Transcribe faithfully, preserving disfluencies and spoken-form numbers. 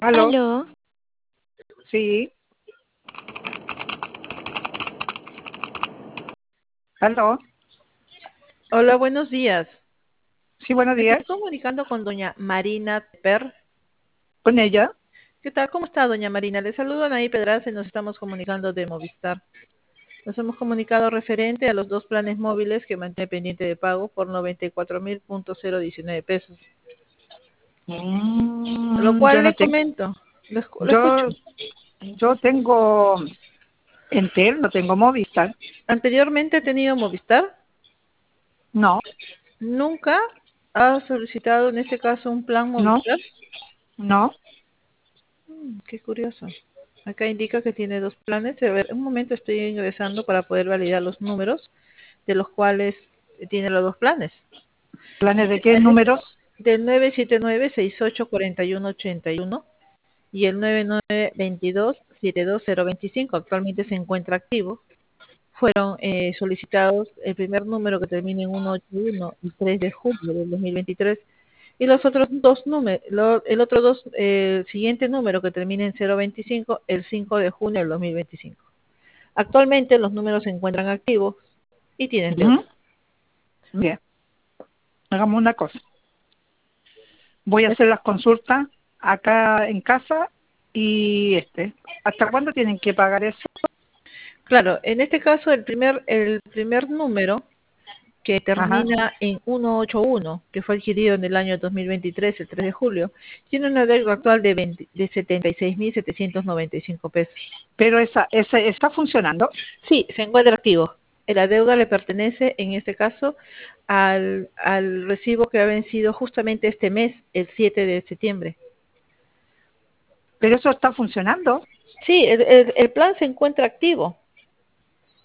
¿Aló? Aló, Sí. ¿Aló? Hola, buenos días. Sí, buenos Me días. estoy comunicando con doña Marina Per. ¿Con ella? ¿Qué tal? ¿Cómo está, doña Marina? Le saludo a Anaí Pedraza y nos estamos comunicando de Movistar. Nos hemos comunicado referente a los dos planes móviles que mantiene pendiente de pago por noventa y cuatro mil punto cero diecinueve pesos. Lo Mm, yo cual no le tengo. comento, lo, escu- lo escucho. Yo, yo tengo Entel, no tengo Movistar. Anteriormente he tenido Movistar. No, Nunca ha solicitado en este caso un plan no, Movistar. no. Mm, qué curioso. Acá indica que tiene dos planes. A ver, un momento estoy ingresando para poder validar los números de los cuales tiene los dos planes. ¿Planes de qué En este- números? Del nueve siete nueve, seis ocho cuatro uno ocho uno y el nueve nueve dos dos, siete dos cero dos cinco actualmente se encuentra activo. Fueron eh, solicitados el primer número que termina en ciento ochenta y uno el tres de julio del dos mil veintitrés y los otros dos números, el otro dos, eh, el siguiente número que termina en cero veinticinco el cinco de junio del dos mil veinticinco. Actualmente los números se encuentran activos y tienen deuda. Ujú. Bien, hagamos una cosa. Voy a hacer las consultas acá en casa y este. ¿Hasta cuándo tienen que pagar eso? Claro, en este caso el primer, el primer número que Ajá. termina en ciento ochenta y uno, que fue adquirido en el año dos mil veintitrés, el tres de julio, tiene una deuda actual de, veinte de setenta y seis mil setecientos noventa y cinco pesos. Pero esa, esa está funcionando. Sí, se encuentra activo. La deuda le pertenece, en este caso, al, al recibo que ha vencido justamente este mes, el siete de septiembre. Pero eso está funcionando. Sí, el, el- el plan se encuentra activo.